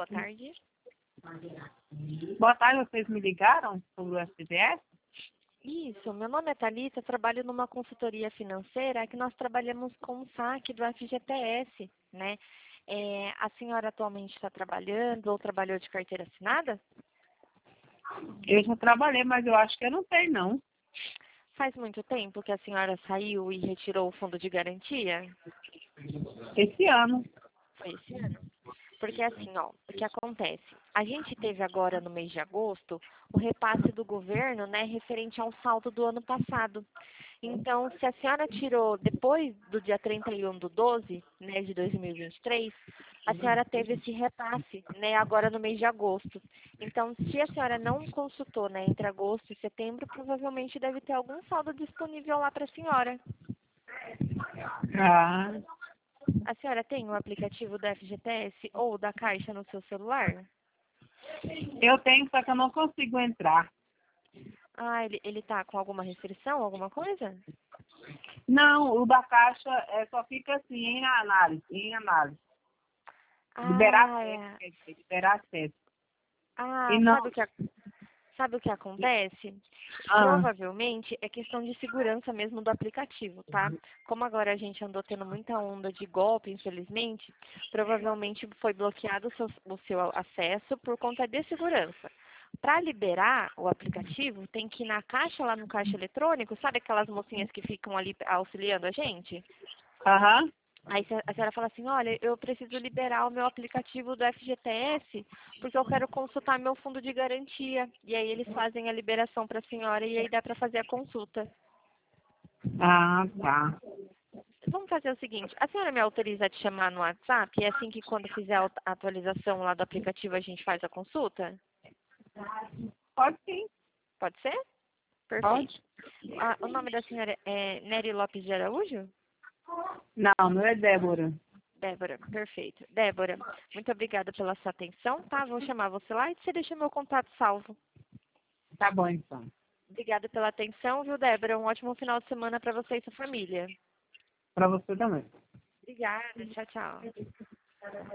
tarde. Boa tarde, vocês me ligaram sobre o FGTS? Isso, meu nome é Thalita, trabalho numa consultoria financeira que nós trabalhamos com o saque do FGTS, né? A senhora atualmente está trabalhando ou trabalhou de carteira assinada? Eu já trabalhei, mas eu acho que eu não tenho, não. Faz muito tempo que a senhora saiu e retirou o fundo de garantia? Esse ano. Foi esse ano? Porque assim, ó, o que acontece? A gente teve agora no mês de agosto o repasse do governo, né, referente ao saldo do ano passado. Então, se a senhora tirou depois do dia 31/12, né, de 2023, a senhora teve esse repasse, né, agora no mês de agosto. Então, se a senhora não consultou, né, entre agosto e setembro, provavelmente deve ter algum saldo disponível lá para a senhora. Ah, A senhora tem o aplicativo da FGTS ou da Caixa no seu celular? eu tenho, só que eu não consigo entrar. Ah, ele tá com alguma restrição, alguma coisa? Não, o da Caixa só fica assim, em análise, Liberar Ah, acesso, quer dizer, liberar acesso. E ah, não, sabe o que acontece? ah, Provavelmente é questão de segurança mesmo do aplicativo, tá? Como agora a gente andou tendo muita onda de golpe, infelizmente, provavelmente foi bloqueado o seu acesso por conta de segurança. Para liberar o aplicativo, tem que ir na caixa, lá no caixa eletrônico, sabe aquelas mocinhas que ficam ali auxiliando a gente? aham, Aí a senhora fala assim, olha, eu preciso liberar o meu aplicativo do FGTS porque eu quero consultar meu fundo de garantia. E aí eles fazem a liberação para a senhora e aí dá para fazer a consulta. ah, tá. Vamos fazer o seguinte, a senhora me autoriza a te chamar no WhatsApp e assim que quando fizer a atualização lá do aplicativo a gente faz a consulta? Pode sim, Pode ser? Perfeito. pode. Ah, o nome da senhora é Nery Lopes de Araújo? Não, não é Débora. Débora, perfeito. Débora, muito obrigada pela sua atenção, tá? Vou chamar você lá e você deixa meu contato salvo. Tá bom, então. Obrigada pela atenção, viu, Débora? Um ótimo final de semana para você e sua família. Para você também. Obrigada, tchau, tchau.